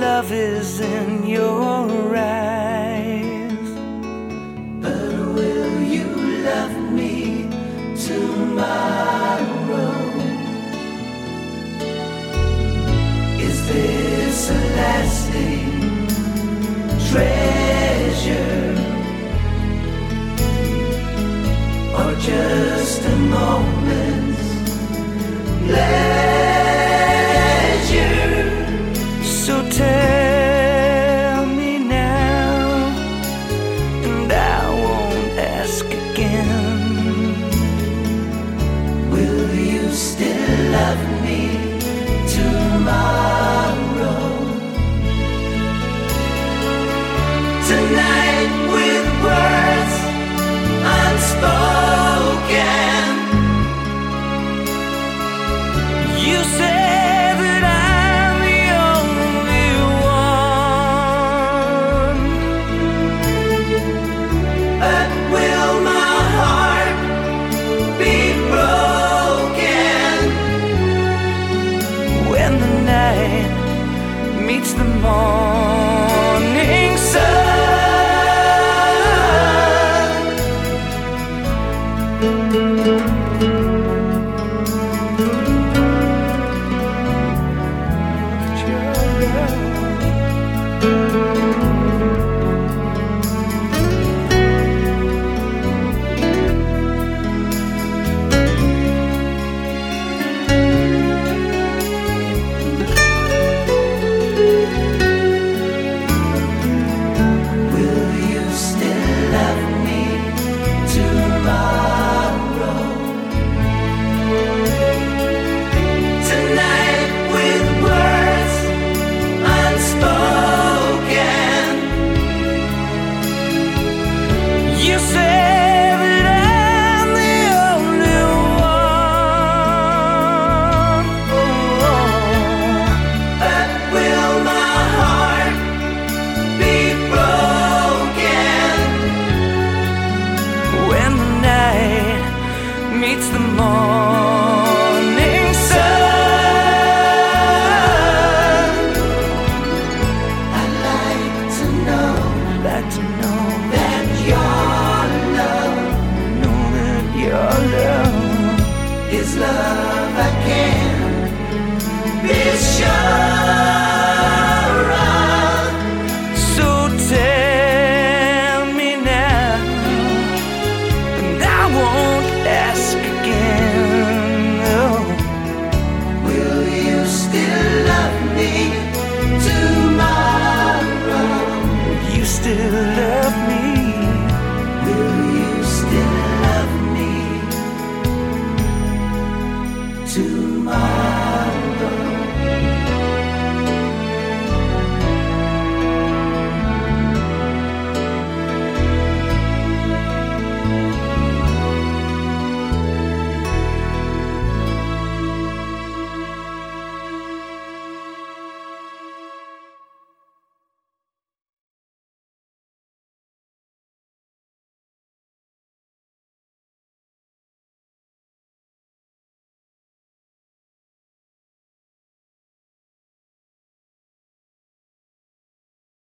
love is in your eyes. But will you love me tomorrow? Is this a lasting treasure, or just a moment's pleasure? So tell me now, and I won't ask again. Will you still love me tomorrow? Tonight with words unspoken, You say that I'm the only one, but will my heart be broken when the night meets the morning sun? Will you still love me tomorrow? Tonight with words unspoken, You say that I'm the only one, but will my heart be broken when the night meets the morning